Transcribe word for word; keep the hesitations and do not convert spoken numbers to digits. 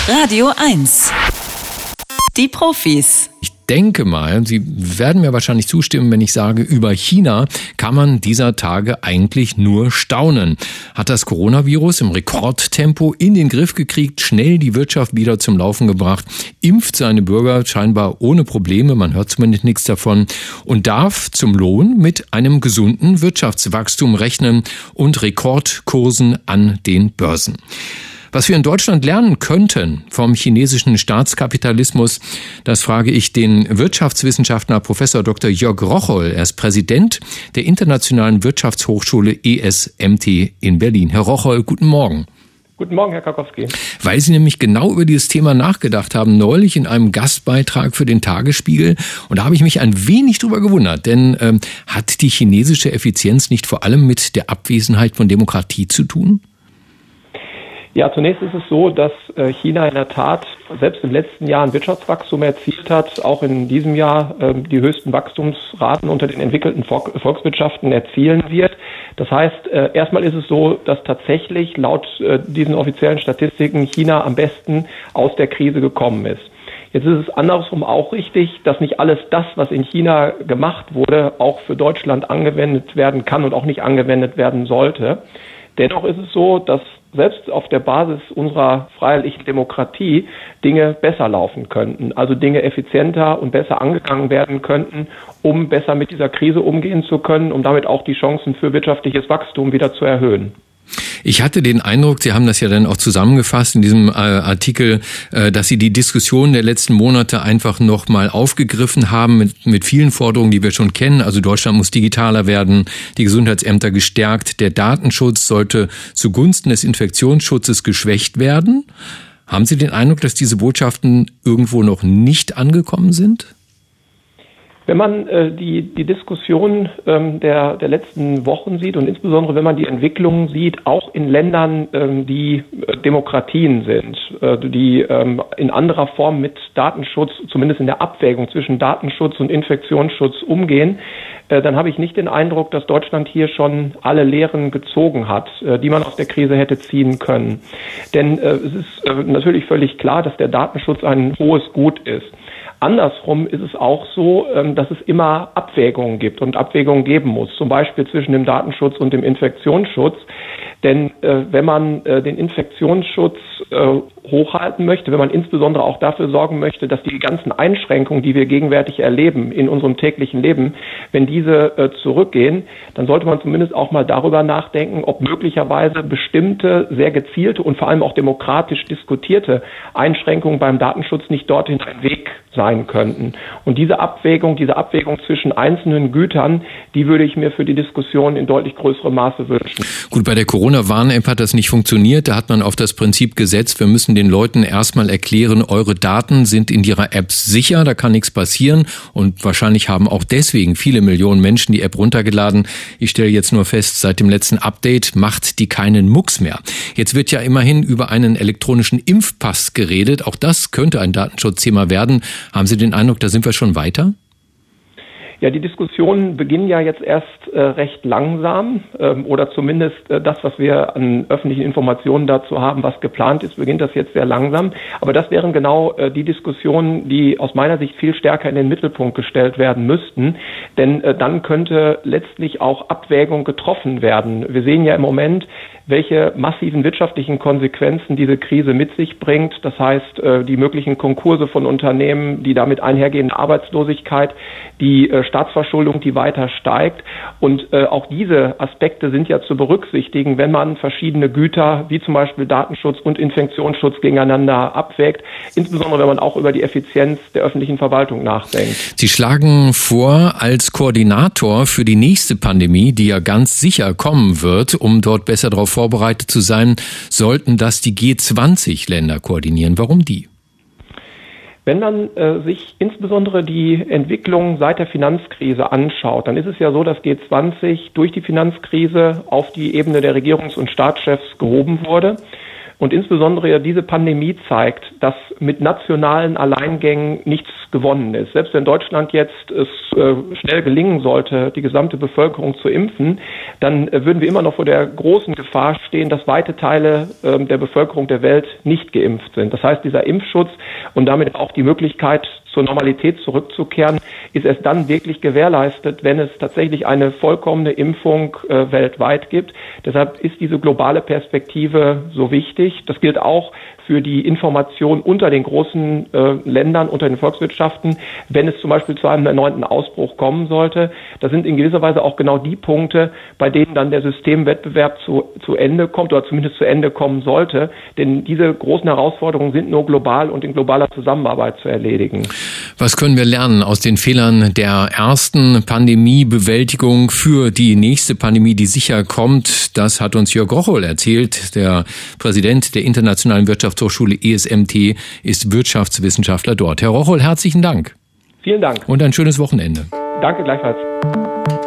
Radio eins. Die Profis. Ich denke mal, Sie werden mir wahrscheinlich zustimmen, wenn ich sage, über China kann man dieser Tage eigentlich nur staunen. Hat das Coronavirus im Rekordtempo in den Griff gekriegt, schnell die Wirtschaft wieder zum Laufen gebracht, impft seine Bürger scheinbar ohne Probleme, man hört zumindest nichts davon, und darf zum Lohn mit einem gesunden Wirtschaftswachstum rechnen und Rekordkursen an den Börsen. Was wir in Deutschland lernen könnten vom chinesischen Staatskapitalismus, das frage ich den Wirtschaftswissenschaftler Professor Doktor Jörg Rocholl. Er ist Präsident der Internationalen Wirtschaftshochschule E S M T in Berlin. Herr Rocholl, guten Morgen. Guten Morgen, Herr Karkowski. Weil Sie nämlich genau über dieses Thema nachgedacht haben, neulich in einem Gastbeitrag für den Tagesspiegel. Und da habe ich mich ein wenig drüber gewundert, denn ähm, hat die chinesische Effizienz nicht vor allem mit der Abwesenheit von Demokratie zu tun? Ja, zunächst ist es so, dass China in der Tat selbst im letzten Jahr ein Wirtschaftswachstum erzielt hat, auch in diesem Jahr äh, die höchsten Wachstumsraten unter den entwickelten Volkswirtschaften erzielen wird. Das heißt, äh, erstmal ist es so, dass tatsächlich laut äh, diesen offiziellen Statistiken China am besten aus der Krise gekommen ist. Jetzt ist es andersrum auch richtig, dass nicht alles das, was in China gemacht wurde, auch für Deutschland angewendet werden kann und auch nicht angewendet werden sollte. Dennoch ist es so, dass selbst auf der Basis unserer freiheitlichen Demokratie Dinge besser laufen könnten, also Dinge effizienter und besser angegangen werden könnten, um besser mit dieser Krise umgehen zu können, um damit auch die Chancen für wirtschaftliches Wachstum wieder zu erhöhen. Ich hatte den Eindruck, Sie haben das ja dann auch zusammengefasst in diesem äh, Artikel, äh, dass Sie die Diskussion der letzten Monate einfach noch mal aufgegriffen haben mit, mit vielen Forderungen, die wir schon kennen. Also Deutschland muss digitaler werden, die Gesundheitsämter gestärkt, der Datenschutz sollte zugunsten des Infektionsschutzes geschwächt werden. Haben Sie den Eindruck, dass diese Botschaften irgendwo noch nicht angekommen sind? Wenn man äh, die, die Diskussion ähm, der, der letzten Wochen sieht und insbesondere wenn man die Entwicklungen sieht, auch in Ländern, ähm, die äh, Demokratien sind, äh, die ähm, in anderer Form mit Datenschutz, zumindest in der Abwägung zwischen Datenschutz und Infektionsschutz umgehen, äh, dann habe ich nicht den Eindruck, dass Deutschland hier schon alle Lehren gezogen hat, äh, die man aus der Krise hätte ziehen können. Denn äh, es ist äh, natürlich völlig klar, dass der Datenschutz ein hohes Gut ist. Andersrum ist es auch so, dass es immer Abwägungen gibt und Abwägungen geben muss, zum Beispiel zwischen dem Datenschutz und dem Infektionsschutz. Denn äh, wenn man äh, den Infektionsschutz äh, hochhalten möchte, wenn man insbesondere auch dafür sorgen möchte, dass die ganzen Einschränkungen, die wir gegenwärtig erleben in unserem täglichen Leben, wenn diese äh, zurückgehen, dann sollte man zumindest auch mal darüber nachdenken, ob möglicherweise bestimmte, sehr gezielte und vor allem auch demokratisch diskutierte Einschränkungen beim Datenschutz nicht dorthin ein Weg sein könnten. Und diese Abwägung, diese Abwägung zwischen einzelnen Gütern, die würde ich mir für die Diskussion in deutlich größerem Maße wünschen. Gut, bei der Corona-Warn-App hat das nicht funktioniert. Da hat man auf das Prinzip gesetzt, wir müssen den Leuten erstmal erklären, eure Daten sind in ihrer App sicher, da kann nichts passieren. Und wahrscheinlich haben auch deswegen viele Millionen Menschen die App runtergeladen. Ich stelle jetzt nur fest, seit dem letzten Update macht die keinen Mucks mehr. Jetzt wird ja immerhin über einen elektronischen Impfpass geredet. Auch das könnte ein Datenschutzthema werden. Haben Sie den Eindruck, da sind wir schon weiter? Ja, die Diskussionen beginnen ja jetzt erst äh, recht langsam ähm, oder zumindest äh, das, was wir an öffentlichen Informationen dazu haben, was geplant ist, beginnt das jetzt sehr langsam. Aber das wären genau äh, die Diskussionen, die aus meiner Sicht viel stärker in den Mittelpunkt gestellt werden müssten. Denn äh, dann könnte letztlich auch Abwägung getroffen werden. Wir sehen ja im Moment, welche massiven wirtschaftlichen Konsequenzen diese Krise mit sich bringt. Das heißt, äh, die möglichen Konkurse von Unternehmen, die damit einhergehende Arbeitslosigkeit, die äh, Staatsverschuldung, die weiter steigt. Und äh, auch diese Aspekte sind ja zu berücksichtigen, wenn man verschiedene Güter wie zum Beispiel Datenschutz und Infektionsschutz gegeneinander abwägt, insbesondere wenn man auch über die Effizienz der öffentlichen Verwaltung nachdenkt. Sie schlagen vor, als Koordinator für die nächste Pandemie, die ja ganz sicher kommen wird, um dort besser darauf vorbereitet zu sein, sollten das die G zwanzig Länder koordinieren. Warum die? Wenn man äh, sich insbesondere die Entwicklung seit der Finanzkrise anschaut, dann ist es ja so, dass G zwanzig durch die Finanzkrise auf die Ebene der Regierungs- und Staatschefs gehoben wurde. Und insbesondere diese Pandemie zeigt, dass mit nationalen Alleingängen nichts gewonnen ist. Selbst wenn Deutschland jetzt es äh, schnell gelingen sollte, die gesamte Bevölkerung zu impfen, dann äh, würden wir immer noch vor der großen Gefahr stehen, dass weite Teile äh, der Bevölkerung der Welt nicht geimpft sind. Das heißt, dieser Impfschutz und damit auch die Möglichkeit, zur Normalität zurückzukehren, ist erst dann wirklich gewährleistet, wenn es tatsächlich eine vollkommene Impfung äh, weltweit gibt. Deshalb ist diese globale Perspektive so wichtig. Das gilt auch für die Information unter den großen äh, Ländern, unter den Volkswirtschaften, wenn es zum Beispiel zu einem erneuten Ausbruch kommen sollte. Das sind in gewisser Weise auch genau die Punkte, bei denen dann der Systemwettbewerb zu, zu Ende kommt oder zumindest zu Ende kommen sollte. Denn diese großen Herausforderungen sind nur global und in globaler Zusammenarbeit zu erledigen. Was können wir lernen aus den Fehlern der ersten Pandemiebewältigung für die nächste Pandemie, die sicher kommt? Das hat uns Jörg Rocholl erzählt. Der Präsident der Internationalen Wirtschaftshochschule E S M T ist Wirtschaftswissenschaftler dort. Herr Rocholl, herzlichen Dank. Vielen Dank. Und ein schönes Wochenende. Danke gleichfalls.